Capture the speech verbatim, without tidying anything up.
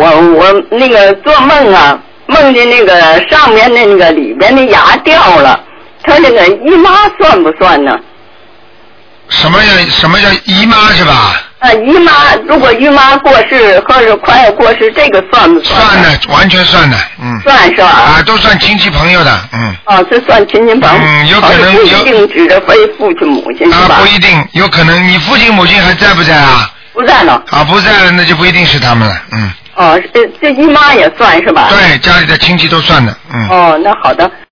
我我那个做梦啊，梦见那个上面的那个里边的牙掉了，他那个姨妈算不算呢？ 什么叫什么叫姨妈是吧？ 啊，姨妈，如果姨妈过世或者快要过世，这个算不算？ 算的，完全算的，嗯。 算是吧？ 啊，都算亲戚朋友的，嗯。 哦，这算亲戚朋友。 嗯，有可能不一定指着非父亲母亲是吧？ 啊，不一定，有可能你父亲母亲还在不在啊？ 不在了。 啊，不在了，那就不一定是他们了，嗯。 哦，这这姨妈也算是吧？ 对，家里的亲戚都算的，嗯。 哦，那好的。